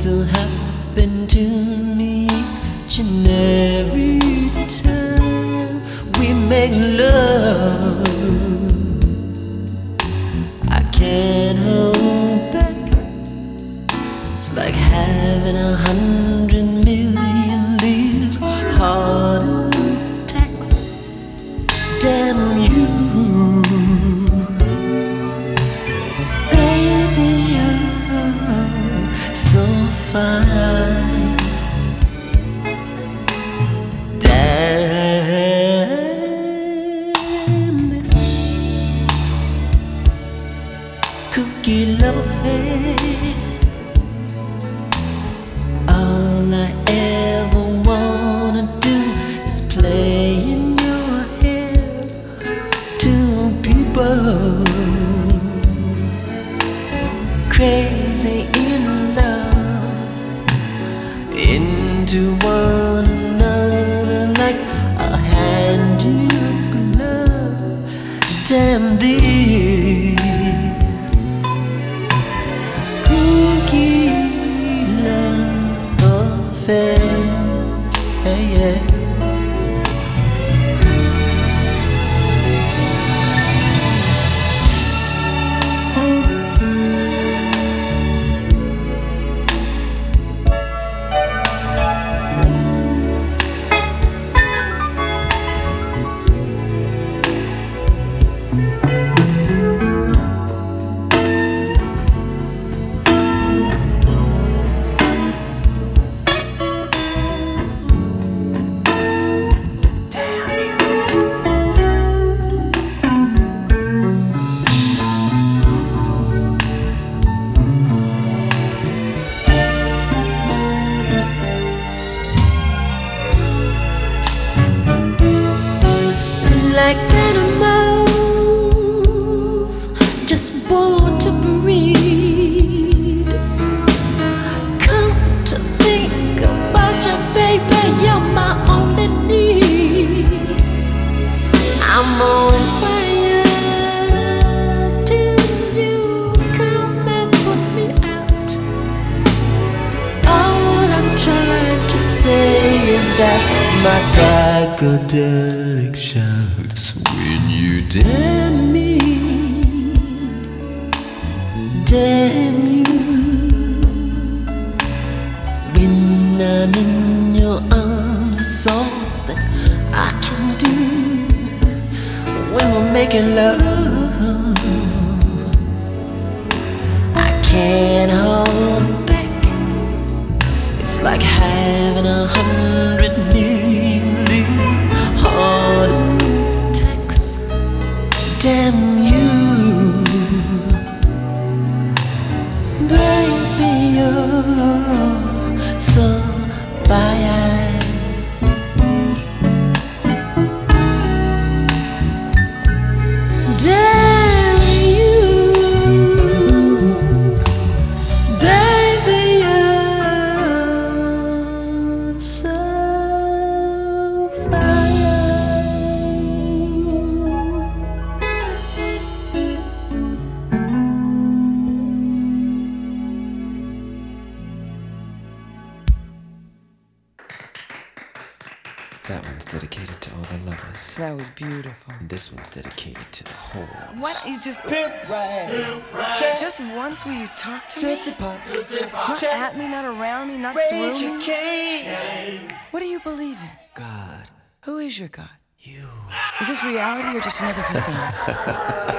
will happen to me each and every time we make love. I can't hold back. It's like having 100 million little heart attacks. Damn you, baby, you're so fine. Damn this cookie love affair. All I ever wanna do is play in your hair to people crazy in love, into one another like a hand in glove. Damn this cookie love affair, yeah, yeah. Like animals just born to breed. Come to think about you, baby, you're my only need. I'm on fire till you come and put me out. All I'm trying to say is that my psychedelic shouts when you damn me, damn you. When I'm in your arms, it's all that I can do. When we're making love, I can't hold back. It's like having 100 million heart attacks. Damn you, baby, you're so fine. Damn you, baby, you're so fine. That one's dedicated to all the lovers. That was beautiful. This one's dedicated to the whores. Why don't you just just once will you talk to me? Not at me, not around me, not through me. What do you believe in? God. Who is your God? You. Is this reality or just another facade?